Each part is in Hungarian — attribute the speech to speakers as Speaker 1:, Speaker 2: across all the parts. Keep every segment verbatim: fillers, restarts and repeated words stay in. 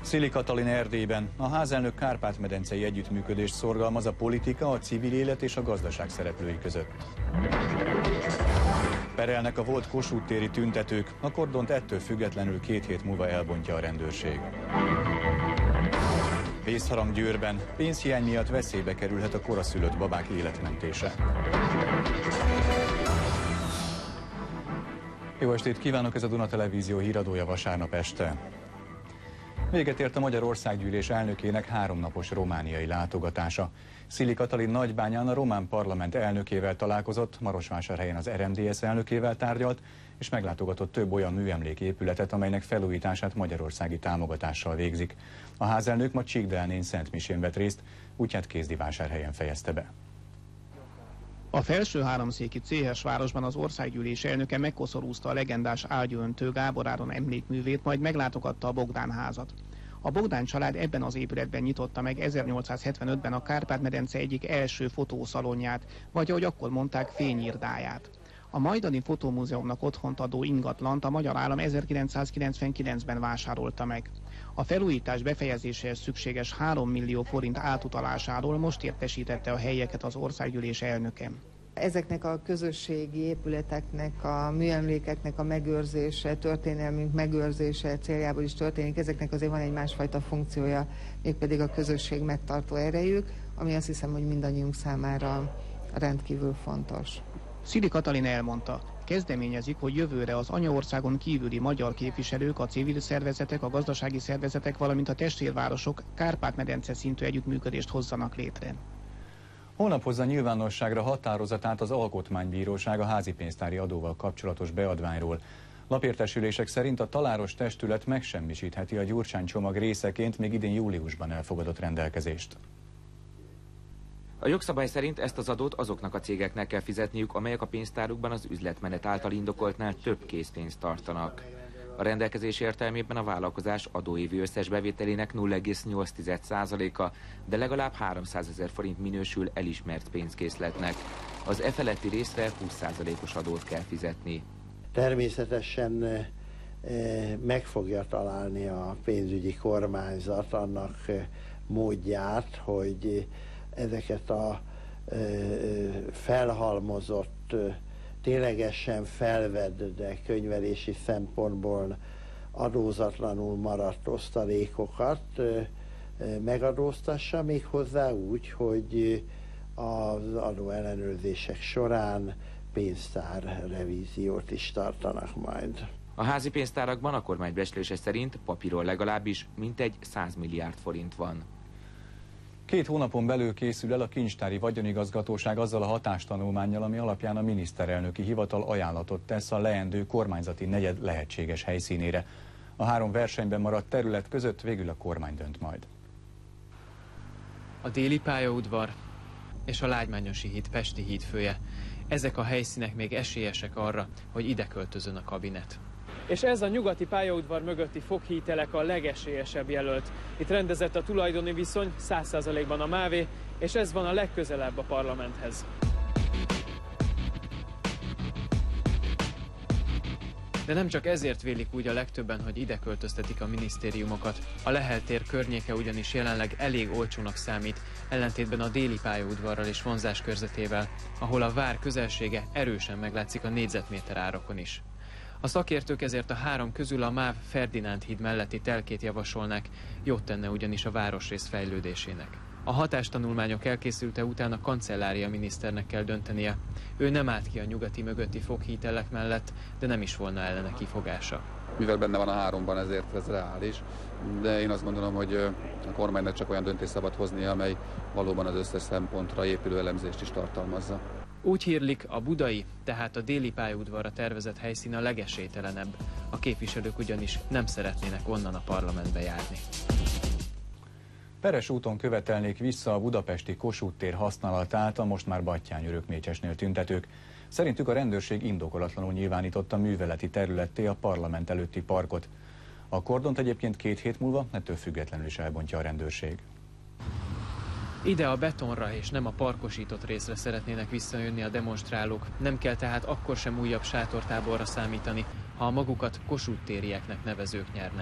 Speaker 1: Szili Katalin Erdélyben. A házelnök kárpát-medencei együttműködést szorgalmaz a politika, a civil élet és a gazdaság szereplői között. Perelnek a volt Kossuth téri tüntetők, a kordont ettől függetlenül két hét múlva elbontja a rendőrség. Vészharang Győrben. Pénzhiány miatt veszélybe kerülhet a koraszülött babák életmentése. Jó estét kívánok, ez a Duna Televízió híradója vasárnap este. Véget ért a Magyar Országgyűlés elnökének háromnapos romániai látogatása. Szili Katalin Nagybányán a román parlament elnökével találkozott, Marosvásárhelyen az er em dé es elnökével tárgyalt, és meglátogatott több olyan műemléképületet, amelynek felújítását magyarországi támogatással végzik. A házelnök ma Csíkdeelnén szentmisén vett részt, útját Kézdivásárhelyen fejezte be.
Speaker 2: A felső háromszéki Céhesvárosban az országgyűlés elnöke megkoszorúzta a legendás ágyöntő Gábor Áron emlékművét, majd meglátogatta a Bogdán házat. A Bogdán család ebben az épületben nyitotta meg ezernyolcszázhetvenötben a Kárpát-medence egyik első fotószalonját, vagy ahogy akkor mondták, fényirdáját. A majdani fotómúzeumnak otthont adó ingatlant a magyar állam ezerkilencszázkilencvenkilencben vásárolta meg. A felújítás befejezéséhez szükséges három millió forint átutalásáról most értesítette a helyeket az országgyűlés elnöke.
Speaker 3: Ezeknek a közösségi épületeknek, a műemlékeknek a megőrzése, történelmünk megőrzése céljából is történik. Ezeknek azért van egy másfajta funkciója, mégpedig a közösség megtartó erejük, ami azt hiszem, hogy mindannyiunk számára rendkívül fontos.
Speaker 2: Szili Katalin elmondta, kezdeményezik, hogy jövőre az anyaországon kívüli magyar képviselők, a civil szervezetek, a gazdasági szervezetek, valamint a testvérvárosok Kárpát-medence szintű együttműködést hozzanak létre.
Speaker 1: Holnap hozza nyilvánosságra határozatát az Alkotmánybíróság a házipénztári adóval kapcsolatos beadványról. Lapértesülések szerint a taláros testület megsemmisítheti a Gyurcsány csomag részeként még idén júliusban elfogadott rendelkezést.
Speaker 4: A jogszabály szerint ezt az adót azoknak a cégeknek kell fizetniük, amelyek a pénztárukban az üzletmenet által indokoltnál több készpénzt tartanak. A rendelkezés értelmében a vállalkozás adóévi összes bevételének nulla egész nyolc százaléka, de legalább háromszázezer forint minősül elismert pénzkészletnek. Az e feletti részre húsz százalékos adót kell fizetni.
Speaker 5: Természetesen meg fogja találni a pénzügyi kormányzat annak módját, hogy ezeket a felhalmozott, ténylegesen felvett, de könyvelési szempontból adózatlanul maradt osztalékokat megadóztassa, még hozzá úgy, hogy az adóellenőrzések során pénztár revíziót is tartanak majd.
Speaker 4: A házi pénztárakban a kormány becslése szerint papíron legalábbis mintegy száz milliárd forint van.
Speaker 1: Két hónapon belül készül el a kincstári vagyonigazgatóság azzal a hatástanulmánnyal, ami alapján a miniszterelnöki hivatal ajánlatot tesz a leendő kormányzati negyed lehetséges helyszínére. A három versenyben maradt terület között végül a kormány dönt majd.
Speaker 6: A déli pályaudvar és a Lágymányosi híd pesti hídfője. Ezek a helyszínek még esélyesek arra, hogy ide költözön a kabinet.
Speaker 7: És ez a nyugati pályaudvar mögötti foghítelek a legesélyesebb jelölt. Itt rendezett a tulajdoni viszony, száz százalékban a MÁV, és ez van a legközelebb a parlamenthez.
Speaker 6: De nem csak ezért vélik úgy a legtöbben, hogy ide költöztetik a minisztériumokat. A Lehel tér környéke ugyanis jelenleg elég olcsónak számít, ellentétben a déli pályaudvarral és vonzás körzetével, ahol a vár közelsége erősen meglátszik a négyzetméter árakon is. A szakértők ezért a három közül a MÁV Ferdinánd híd melletti telkét javasolnák, jót tenne ugyanis a városrész fejlődésének. A hatástanulmányok elkészülte után a kancellária miniszternek kell döntenie. Ő nem állt ki a nyugati mögötti foghítelek mellett, de nem is volna ellene kifogása.
Speaker 8: Mivel benne van a háromban, ezért ez reális, de én azt gondolom, hogy a kormánynak csak olyan döntést szabad hoznia, amely valóban az összes szempontra épülő elemzést is tartalmazza.
Speaker 6: Úgy hírlik, a budai, tehát a déli pályaudvarra tervezett helyszín a legesélytelenebb. A képviselők ugyanis nem szeretnének onnan a parlamentbe járni.
Speaker 1: Peres úton követelnék vissza a budapesti Kossuth tér használatát a most már Batthyány-Örökmécsesnél tüntetők. Szerintük a rendőrség indokolatlanul nyilvánította műveleti területté a parlament előtti parkot. A kordont egyébként két hét múlva ettől függetlenül is elbontja a rendőrség.
Speaker 6: Ide a betonra és nem a parkosított részre szeretnének visszajönni a demonstrálók. Nem kell tehát akkor sem újabb sátortáborra számítani, ha a magukat Kossuth térieknek nevezők nyernek.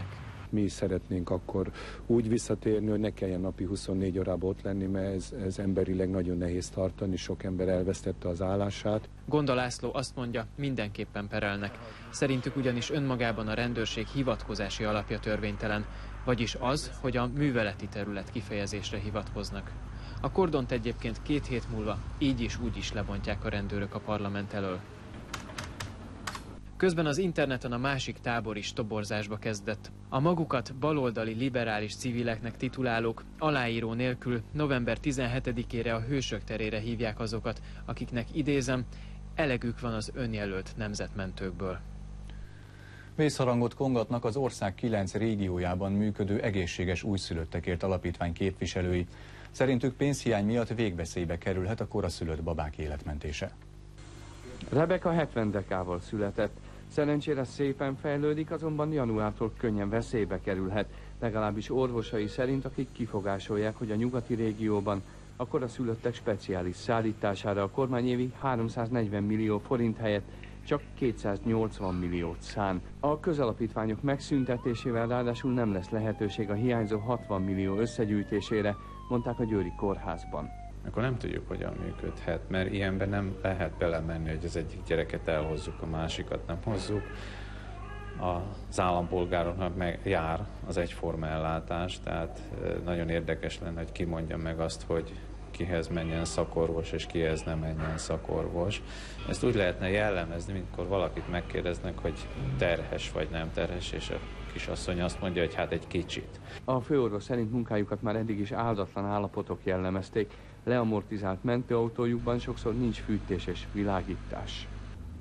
Speaker 9: Mi is szeretnénk akkor úgy visszatérni, hogy ne kelljen napi huszonnégy órában ott lenni, mert ez, ez emberileg nagyon nehéz tartani, sok ember elvesztette az állását.
Speaker 6: Gonda László azt mondja, mindenképpen perelnek. Szerintük ugyanis önmagában a rendőrség hivatkozási alapja törvénytelen, vagyis az, hogy a műveleti terület kifejezésre hivatkoznak. A kordont egyébként két hét múlva így is úgy is lebontják a rendőrök a parlament elől. Közben az interneten a másik tábor is toborzásba kezdett. A magukat baloldali liberális civileknek titulálók aláíró nélkül november tizenhetedikére a Hősök terére hívják azokat, akiknek, idézem, elegük van az önjelölt nemzetmentőkből.
Speaker 1: Vészharangot kongatnak az ország kilenc régiójában működő egészséges újszülöttekért alapítvány képviselői. Szerintük pénzhiány miatt végveszélybe kerülhet a koraszülött babák életmentése.
Speaker 10: Rebeka hetven dekával született. Szerencsére szépen fejlődik, azonban januártól könnyen veszélybe kerülhet. Legalábbis orvosai szerint, akik kifogásolják, hogy a nyugati régióban a koraszülöttek speciális szállítására a kormány évi háromszáznegyven millió forint helyett csak kétszáznyolcvan milliót szán. A közalapítványok megszüntetésével ráadásul nem lesz lehetőség a hiányzó hatvan millió összegyűjtésére, mondták a Győri Kórházban.
Speaker 11: Akkor nem tudjuk, hogyan működhet, mert ilyenben nem lehet belemenni, hogy az egyik gyereket elhozzuk, a másikat nem hozzuk. Az állampolgároknak meg jár az egyforma ellátás, tehát nagyon érdekes lenne, hogy ki mondja meg azt, hogy kihez menjen szakorvos, és kihez nem menjen szakorvos. Ezt úgy lehetne jellemezni, mintkor valakit megkérdeznek, hogy terhes vagy nem terhes, és a kisasszony azt mondja, hogy hát egy kicsit.
Speaker 10: A főorvos szerint munkájukat már eddig is áldatlan állapotok jellemezték. Leamortizált mentőautójukban sokszor nincs fűtés és világítás.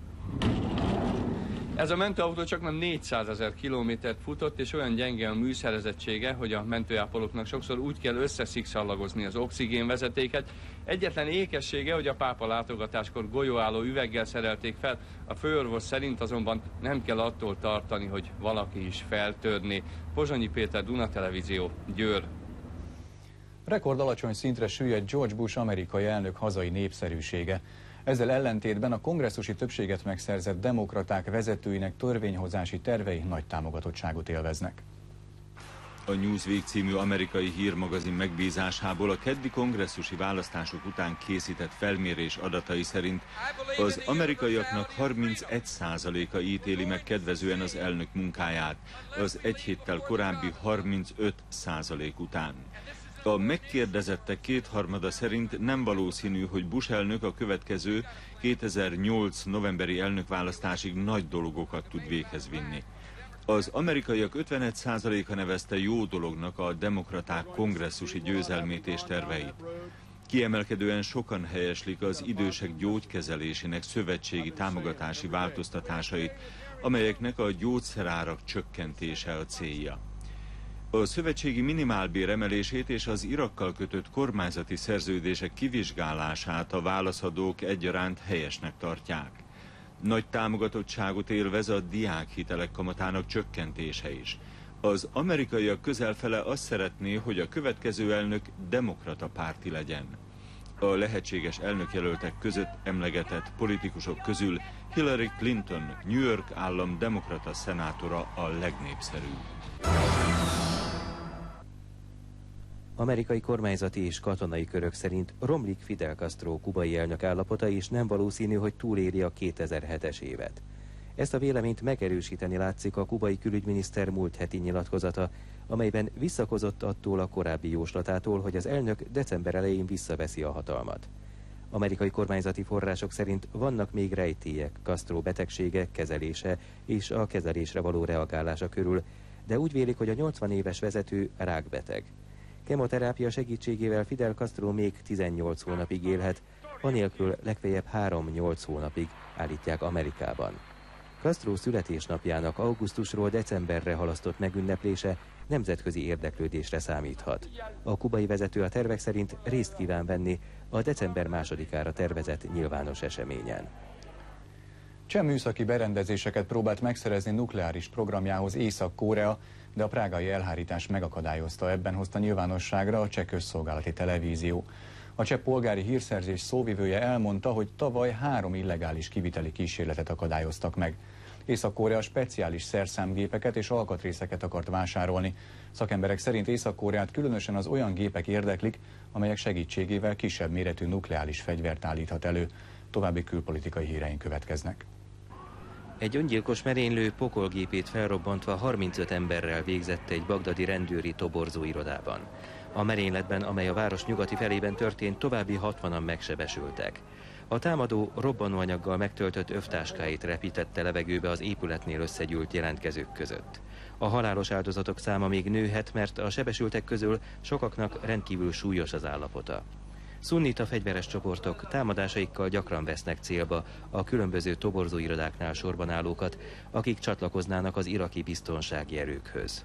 Speaker 10: Ez a mentőautó csak nem négyszázezer kilométert futott, és olyan gyenge a műszerezettsége, hogy a mentőápolóknak sokszor úgy kell összeszikszallagozni az oxigénvezetéket. Egyetlen ékessége, hogy a pápa látogatáskor golyóálló üveggel szerelték fel, a főorvos szerint azonban nem kell attól tartani, hogy valaki is feltörni. Pozsonyi Péter, Duna Televízió, Győr.
Speaker 1: Rekord alacsony szintre süllyedt George Bush amerikai elnök hazai népszerűsége. Ezzel ellentétben a kongresszusi többséget megszerzett demokraták vezetőinek törvényhozási tervei nagy támogatottságot élveznek.
Speaker 12: A Newsweek című amerikai hírmagazin megbízásából a keddi kongresszusi választások után készített felmérés adatai szerint az amerikaiaknak harmincegy százaléka ítéli meg kedvezően az elnök munkáját, az egy héttel korábbi harmincöt százalék után. A megkérdezettek kétharmada szerint nem valószínű, hogy Bush elnök a következő kétezer-nyolc novemberi elnökválasztásig nagy dolgokat tud véghez vinni. Az amerikaiak ötvenegy százaléka nevezte jó dolognak a demokraták kongresszusi győzelmét és terveit. Kiemelkedően sokan helyeslik az idősek gyógykezelésének szövetségi támogatási változtatásait, amelyeknek a gyógyszerárak csökkentése a célja. A szövetségi minimálbér emelését és az Irakkal kötött kormányzati szerződések kivizsgálását a válaszadók egyaránt helyesnek tartják. Nagy támogatottságot élvez a diákhitelek kamatának csökkentése is. Az amerikaiak közelfele azt szeretné, hogy a következő elnök demokrata párti legyen. A lehetséges elnökjelöltek között emlegetett politikusok közül Hillary Clinton, New York állam demokrata szenátora a legnépszerűbb.
Speaker 13: Amerikai kormányzati és katonai körök szerint romlik Fidel Castro kubai elnök állapota, és nem valószínű, hogy túléri a kétezer-hetes évet. Ezt a véleményt megerősíteni látszik a kubai külügyminiszter múlt heti nyilatkozata, amelyben visszakozott attól a korábbi jóslatától, hogy az elnök december elején visszaveszi a hatalmat. Amerikai kormányzati források szerint vannak még rejtélyek Castro betegsége, kezelése és a kezelésre való reagálása körül, de úgy vélik, hogy a nyolcvan éves vezető rákbeteg. Kemoterápia segítségével Fidel Castro még tizennyolc hónapig élhet, anélkül legfeljebb három-nyolc hónapig, állítják Amerikában. Castro születésnapjának augusztusról decemberre halasztott megünneplése nemzetközi érdeklődésre számíthat. A kubai vezető a tervek szerint részt kíván venni a december másodikára tervezett nyilvános eseményen.
Speaker 1: Cseh műszaki berendezéseket próbált megszerezni nukleáris programjához Észak-Korea, de a prágai elhárítás megakadályozta, ebben hozta nyilvánosságra a cseh közszolgálati televízió. A cseh polgári hírszerzés szóvivője elmondta, hogy tavaly három illegális kiviteli kísérletet akadályoztak meg. Észak-Korea speciális szerszámgépeket és alkatrészeket akart vásárolni. Szakemberek szerint Észak-Koreát különösen az olyan gépek érdeklik, amelyek segítségével kisebb méretű nukleáris fegyvert állíthat elő. További külpolitikai híreink következnek.
Speaker 13: Egy öngyilkos merénylő pokolgépét felrobbantva harmincöt emberrel végzett egy bagdadi rendőri toborzóirodában. A merényletben, amely a város nyugati felében történt, további hatvanan megsebesültek. A támadó robbanóanyaggal megtöltött övtáskáit repítette levegőbe az épületnél összegyűlt jelentkezők között. A halálos áldozatok száma még nőhet, mert a sebesültek közül sokaknak rendkívül súlyos az állapota. Szunnita fegyveres csoportok támadásaikkal gyakran vesznek célba a különböző toborzóirodáknál sorban állókat, akik csatlakoznának az iraki biztonsági erőkhöz.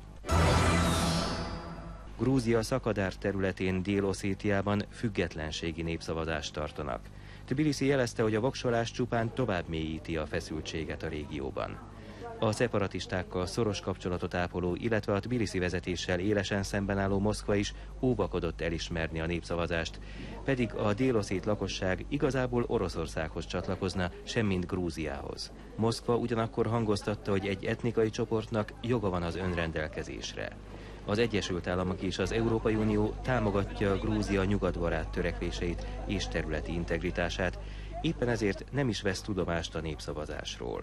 Speaker 13: Grúzia Szakadár területén Dél-Oszétiában függetlenségi népszavazást tartanak. Tbilisi jelezte, hogy a voksolás csupán tovább mélyíti a feszültséget a régióban. A szeparatistákkal szoros kapcsolatot ápoló, illetve a tbilisi vezetéssel élesen szemben álló Moszkva is óvakodott elismerni a népszavazást, pedig a dél-oszét lakosság igazából Oroszországhoz csatlakozna, semmint Grúziához. Moszkva ugyanakkor hangoztatta, hogy egy etnikai csoportnak joga van az önrendelkezésre. Az Egyesült Államok és az Európai Unió támogatja Grúzia nyugatbarát törekvéseit és területi integritását, éppen ezért nem is vesz tudomást a népszavazásról.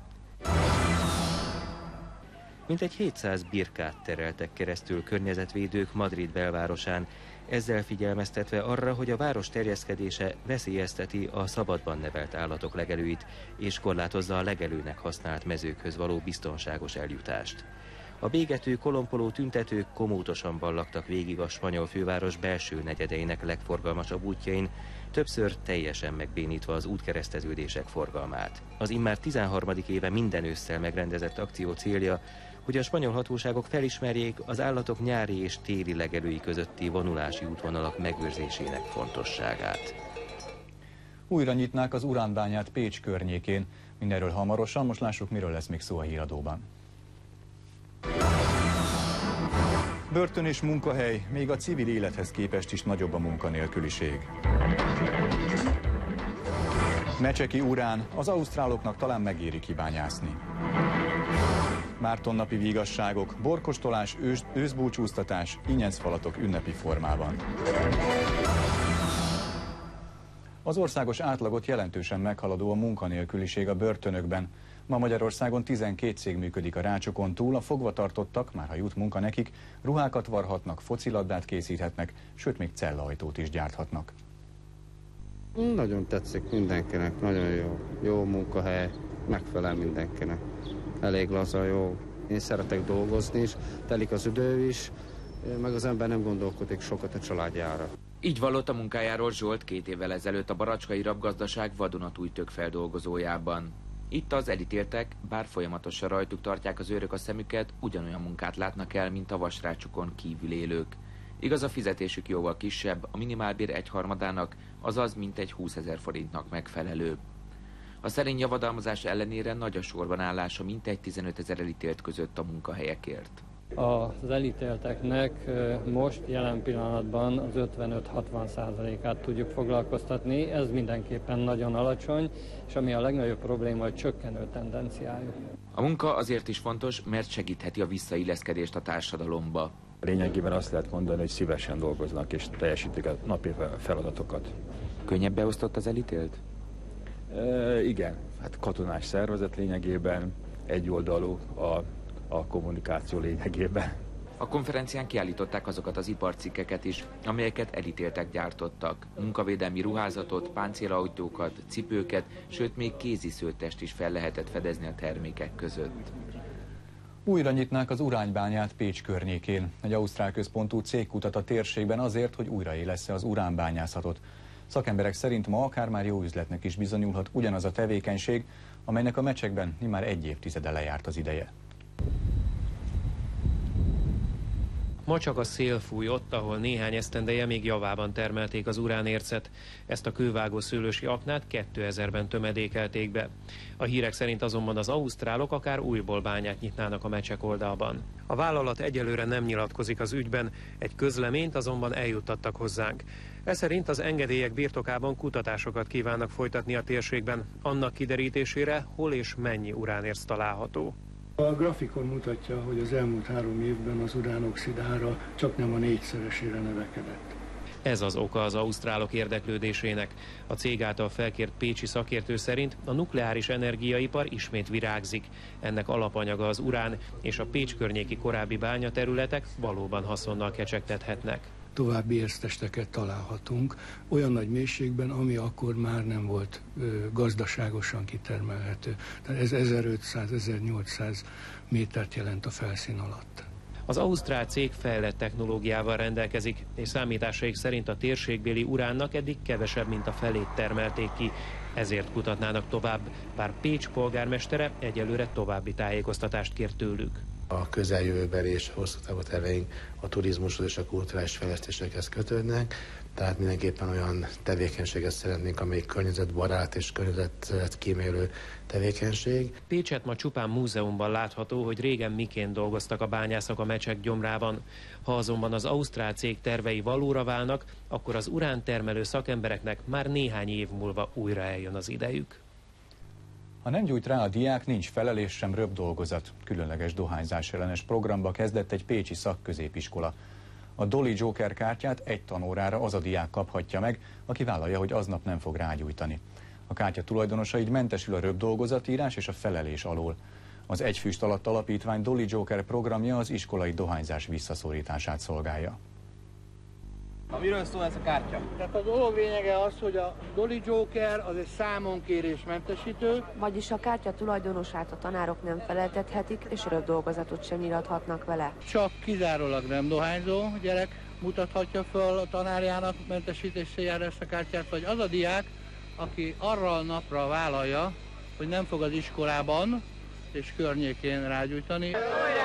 Speaker 13: Mintegy hétszáz birkát tereltek keresztül környezetvédők Madrid belvárosán, ezzel figyelmeztetve arra, hogy a város terjeszkedése veszélyezteti a szabadban nevelt állatok legelőit, és korlátozza a legelőnek használt mezőkhöz való biztonságos eljutást. A bégető, kolompoló tüntetők komótosan ballagtak végig a spanyol főváros belső negyedeinek legforgalmasabb útjain, többször teljesen megbénítva az útkereszteződések forgalmát. Az immár tizenharmadik éve minden ősszel megrendezett akció célja, hogy a spanyol hatóságok felismerjék az állatok nyári és téli legelői közötti vonulási útvonalak megőrzésének fontosságát.
Speaker 1: Újra nyitnák az uránbányát Pécs környékén. Mindenről hamarosan, most lássuk, miről lesz még szó a híradóban. Börtön és munkahely, még a civil élethez képest is nagyobb a munkanélküliség. Mecseki urán, az ausztráloknak talán megéri kibányászni. Mártonnapi vígasságok, borkostolás, ős, őszbúcsúztatás, ingyencfalatok ünnepi formában. Az országos átlagot jelentősen meghaladó a munkanélküliség a börtönökben. Ma Magyarországon tizenkét cég működik a rácsokon túl, a fogvatartottak, már ha jut munka nekik, ruhákat varhatnak, focilabdát készíthetnek, sőt még cellaajtót is gyárthatnak.
Speaker 14: Nagyon tetszik mindenkinek, nagyon jó. Jó munkahely, megfelel mindenkinek. Elég laza, jó. Én szeretek dolgozni is, telik az idő is, meg az ember nem gondolkodik sokat a családjára.
Speaker 4: Így vallott a munkájáról Zsolt két évvel ezelőtt a baracskai rabgazdaság vadonatújtök feldolgozójában. Itt az elítéltek, bár folyamatosan rajtuk tartják az őrök a szemüket, ugyanolyan munkát látnak el, mint a vasrácsokon kívül élők. Igaz, a fizetésük jóval kisebb, a minimálbér egyharmadának, azaz mintegy húszezer forintnak megfelelő. A szerény javadalmazás ellenére nagy a sorban állása mintegy tizenötezer elítélt között a munkahelyekért.
Speaker 15: Az elítélteknek most jelen pillanatban az ötvenöt-hatvan százalékát tudjuk foglalkoztatni, ez mindenképpen nagyon alacsony, és ami a legnagyobb probléma, hogy csökkenő tendenciájú.
Speaker 4: A munka azért is fontos, mert segítheti a visszailleszkedést a társadalomba.
Speaker 16: Lényegében azt lehet mondani, hogy szívesen dolgoznak és teljesítik a napi feladatokat.
Speaker 4: Könnyebb beosztott az elítélt?
Speaker 16: E, igen, hát katonás szervezet lényegében, egyoldalú a a kommunikáció lényegében.
Speaker 4: A konferencián kiállították azokat az iparcikkeket is, amelyeket elítéltek gyártottak. Munkavédelmi ruházatot, páncélautókat, cipőket, sőt még kéziszőttest is fel lehetett fedezni a termékek között.
Speaker 1: Újra nyitnák az uránbányát Pécs környékén. Egy ausztrál központú cég kutat a térségben azért, hogy újraélessze az uránbányászatot. Szakemberek szerint ma akár már jó üzletnek is bizonyulhat ugyanaz a tevékenység, amelynek a Mecsekben immár egy évtizede lejárt az ideje.
Speaker 17: Ma csak a szél fúj ott, ahol néhány esztendeje még javában termelték az uránércet. Ezt a kővágó szőlősi aknát kétezerben tömedékelték be. A hírek szerint azonban az ausztrálok akár újból bányát nyitnának a mecsek oldalban. A vállalat egyelőre nem nyilatkozik az ügyben, egy közleményt azonban eljuttattak hozzánk. Ez szerint az engedélyek birtokában kutatásokat kívánnak folytatni a térségben, annak kiderítésére, hol és mennyi uránérc található.
Speaker 18: A grafikon mutatja, hogy az elmúlt három évben az uránoxid ára csaknem a négyszeresére növekedett.
Speaker 17: Ez az oka az ausztrálok érdeklődésének. A cég által felkért pécsi szakértő szerint a nukleáris energiaipar ismét virágzik. Ennek alapanyaga az urán, és a Pécs környéki korábbi bányaterületek valóban haszonnal kecsegtethetnek.
Speaker 18: További érztesteket találhatunk olyan nagy mélységben, ami akkor már nem volt ö, gazdaságosan kitermelhető. Tehát ez ezerötszáz-ezernyolcszáz métert jelent a felszín alatt.
Speaker 17: Az ausztrál cég fejlett technológiával rendelkezik, és számításaik szerint a térségbéli uránnak eddig kevesebb, mint a felét termelték ki. Ezért kutatnának tovább, bár Pécs polgármestere egyelőre további tájékoztatást kér tőlük.
Speaker 19: A közeljövőben és hosszú távú terveink a turizmushoz és a kulturális fejlesztésekhez kötődnek, tehát mindenképpen olyan tevékenységet szeretnénk, amelyik környezetbarát és környezetet kímélő tevékenység.
Speaker 17: Pécset ma csupán múzeumban látható, hogy régen miként dolgoztak a bányászok a mecsek gyomrában. Ha azonban az ausztrál cég tervei valóra válnak, akkor az urántermelő szakembereknek már néhány év múlva újra eljön az idejük.
Speaker 1: Ha nem gyújt rá a diák, nincs felelés sem röbb dolgozat. Különleges dohányzás ellenes programba kezdett egy pécsi szakközépiskola. A Dolly Joker kártyát egy tanórára az a diák kaphatja meg, aki vállalja, hogy aznap nem fog rágyújtani. A kártya tulajdonosa így mentesül a röbb dolgozatírás és a felelés alól. Az Egy füst alatt alapítvány Dolly Joker programja az iskolai dohányzás visszaszorítását szolgálja.
Speaker 20: Na, miről szól ez a kártya?
Speaker 21: Tehát a dolog lényege az, hogy a Dolly Joker az egy számonkérésmentesítő.
Speaker 22: Vagyis a kártya tulajdonosát a tanárok nem feleltethetik, és röbb dolgozatot sem irathatnak vele.
Speaker 21: Csak kizárólag nem dohányzó gyerek mutathatja föl a tanárjának mentesítés céljára ezt a kártyát, vagy az a diák, aki arra a napra vállalja, hogy nem fog az iskolában és környékén rágyújtani.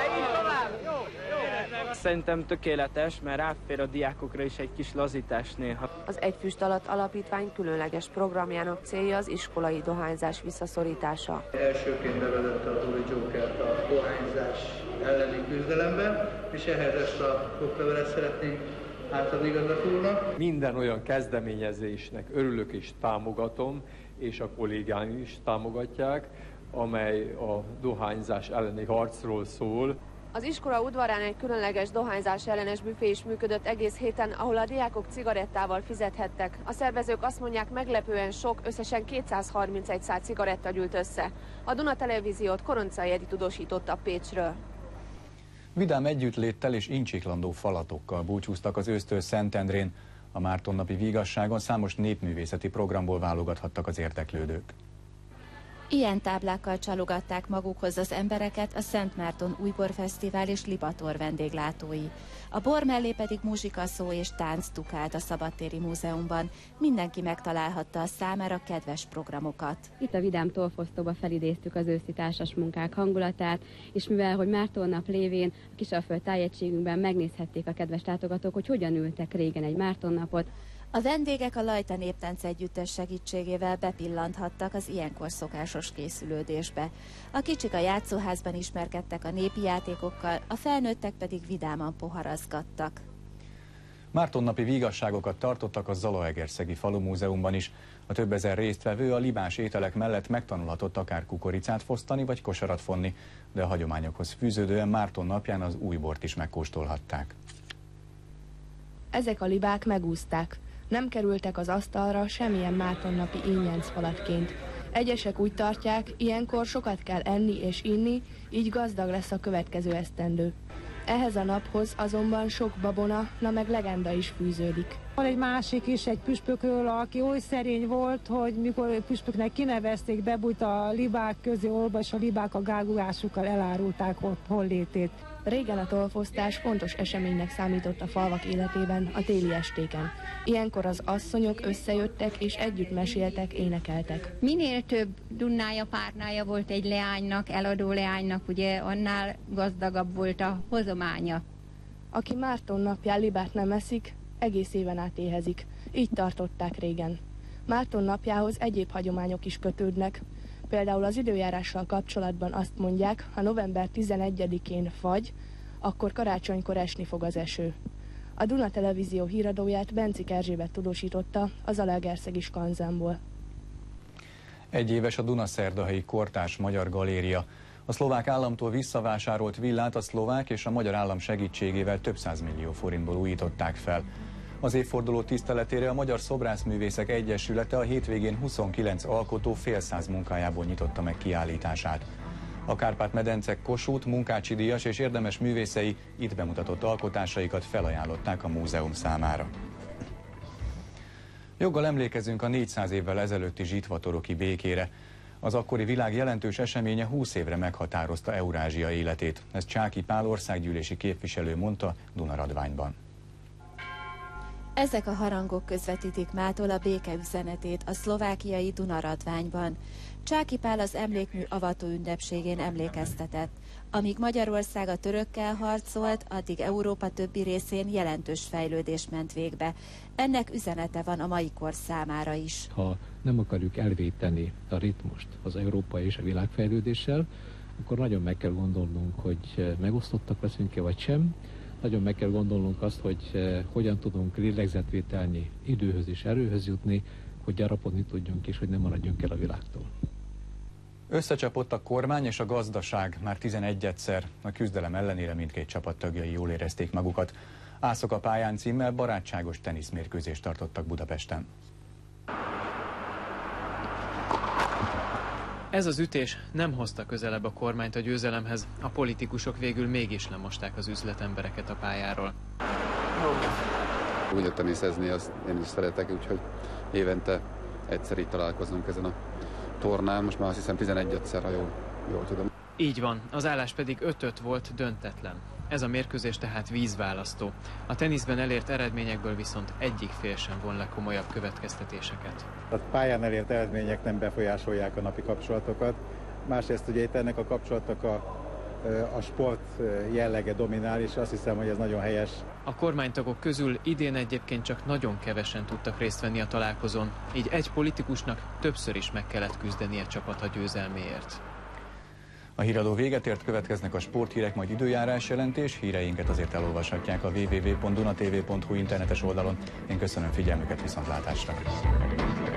Speaker 23: Szerintem tökéletes, mert ráfér a diákokra is egy kis lazítás néha.
Speaker 22: Az Egy füst alatt alapítvány különleges programjának célja az iskolai dohányzás visszaszorítása.
Speaker 21: Elsőként bevezette a Dolly Jokert a dohányzás elleni küzdelemben, és ehhez ezt a oklevelet szeretnénk átadni igazgató úrnak.
Speaker 24: Minden olyan kezdeményezésnek örülök és támogatom, és a kollégáim is támogatják, amely a dohányzás elleni harcról szól.
Speaker 22: Az iskola udvarán egy különleges dohányzás ellenes büfé is működött egész héten, ahol a diákok cigarettával fizethettek. A szervezők azt mondják, meglepően sok, összesen kétszázharmincegy szál cigaretta gyűlt össze. A Duna Televíziót Koroncai Edi tudósította Pécsről.
Speaker 1: Vidám együttléttel és incsiklandó falatokkal búcsúztak az ősztől Szentendrén. A Mártonnapi Vígasságon számos népművészeti programból válogathattak az érdeklődők.
Speaker 25: Ilyen táblákkal csalogatták magukhoz az embereket a Szent Márton Újborfesztivál és Libator vendéglátói. A bor mellé pedig muzsikaszó és tánc tukált a Szabadtéri Múzeumban. Mindenki megtalálhatta a számára kedves programokat.
Speaker 26: Itt a Vidám tolfosztóba felidéztük az őszi társas munkák hangulatát, és mivel, hogy Mártonnap lévén a Kisalföld tájegységünkben megnézhették a kedves látogatók, hogy hogyan ültek régen egy Mártonnapot,
Speaker 25: a vendégek a Lajta Néptánc Együttes segítségével bepillanthattak az ilyenkor szokásos készülődésbe. A kicsik a játszóházban ismerkedtek a népi játékokkal, a felnőttek pedig vidáman poharazgattak.
Speaker 1: Mártonnapi vígasságokat tartottak a Zalaegerszegi Falumúzeumban is. A több ezer résztvevő a libás ételek mellett megtanulhatott akár kukoricát fosztani vagy kosarat fonni, de a hagyományokhoz fűződően Márton napján az újbort is megkóstolhatták.
Speaker 27: Ezek a libák megúszták. Nem kerültek az asztalra semmilyen Mártonnapi ínyencfalatként. Egyesek úgy tartják, ilyenkor sokat kell enni és inni, így gazdag lesz a következő esztendő. Ehhez a naphoz azonban sok babona, na meg legenda is fűződik.
Speaker 28: Van egy másik is, egy püspökről, aki oly szerény volt, hogy mikor püspöknek kinevezték, bebújt a libák közé orba, és a libák a gágulásukkal elárulták ott hollétét.
Speaker 27: Régen a tolfosztás fontos eseménynek számított a falvak életében, a téli estéken. Ilyenkor az asszonyok összejöttek és együtt meséltek, énekeltek.
Speaker 29: Minél több dunnája, párnája volt egy leánynak, eladó leánynak, ugye annál gazdagabb volt a hozománya.
Speaker 27: Aki Márton napján libát nem eszik, egész éven át éhezik. Így tartották régen. Márton napjához egyéb hagyományok is kötődnek. Például az időjárással kapcsolatban azt mondják, ha november tizenegyedikén fagy, akkor karácsonykor esni fog az eső. A Duna Televízió híradóját Bencik Erzsébet tudósította a Zalaegerszegi Skanzenból.
Speaker 1: Egy éves a Dunaszerdahelyi Kortárs Magyar Galéria. A szlovák államtól visszavásárolt villát a szlovák és a magyar állam segítségével több százmillió forintból újították fel. Az évforduló tiszteletére a Magyar Szobrászművészek Egyesülete a hétvégén huszonkilenc alkotó félszáz munkájából nyitotta meg kiállítását. A Kárpát-medence Kossuth, Munkácsi díjas és érdemes művészei itt bemutatott alkotásaikat felajánlották a múzeum számára. Joggal emlékezünk a négyszáz évvel ezelőtti zsitvatoroki békére. Az akkori világ jelentős eseménye húsz évre meghatározta Eurázsia életét. Ezt Csáky Pál országgyűlési képviselő mondta Dunaradványban.
Speaker 25: Ezek a harangok közvetítik mától a béke üzenetét a szlovákiai Dunaradványban. Csáky Pál az emlékmű avató ünnepségén emlékeztetett. Amíg Magyarország a törökkel harcolt, addig Európa többi részén jelentős fejlődés ment végbe. Ennek üzenete van a mai kor számára is.
Speaker 2: Ha nem akarjuk elvéteni a ritmust az európai és a világfejlődéssel, akkor nagyon meg kell gondolnunk, hogy megosztottak leszünk-e vagy sem. Nagyon meg kell gondolnunk azt, hogy eh, hogyan tudunk lélegzetvételnyi időhöz és erőhöz jutni, hogy gyarapodni tudjunk és hogy nem maradjunk el a világtól.
Speaker 1: Összecsapott a kormány és a gazdaság már tizenegyedszer. A küzdelem ellenére mindkét csapat tagjai jól érezték magukat. Ászok a pályán címmel barátságos teniszmérkőzést tartottak Budapesten.
Speaker 17: Ez az ütés nem hozta közelebb a kormányt a győzelemhez, a politikusok végül mégis lemosták az üzletembereket a pályáról.
Speaker 3: Úgy a teniszezni, azt én is szeretek, úgyhogy évente egyszer itt találkozunk ezen a tornán, most már azt hiszem tizenegyedszer, ha jól, jól tudom.
Speaker 17: Így van, az állás pedig öt-öt volt, döntetlen. Ez a mérkőzés tehát vízválasztó. A teniszben elért eredményekből viszont egyik fél sem von le komolyabb következtetéseket.
Speaker 5: A pályán elért eredmények nem befolyásolják a napi kapcsolatokat. Másrészt ugye itt ennek a kapcsolatnak a, a sport jellege dominál, és azt hiszem, hogy ez nagyon helyes.
Speaker 17: A kormánytagok közül idén egyébként csak nagyon kevesen tudtak részt venni a találkozón, így egy politikusnak többször is meg kellett küzdenie csapata győzelméért.
Speaker 1: A híradó véget ért, következnek a sporthírek, majd időjárás jelentés. Híreinket azért elolvashatják a double-u double-u double-u pont dunatv pont hu internetes oldalon. Én köszönöm figyelmüket, viszontlátásra!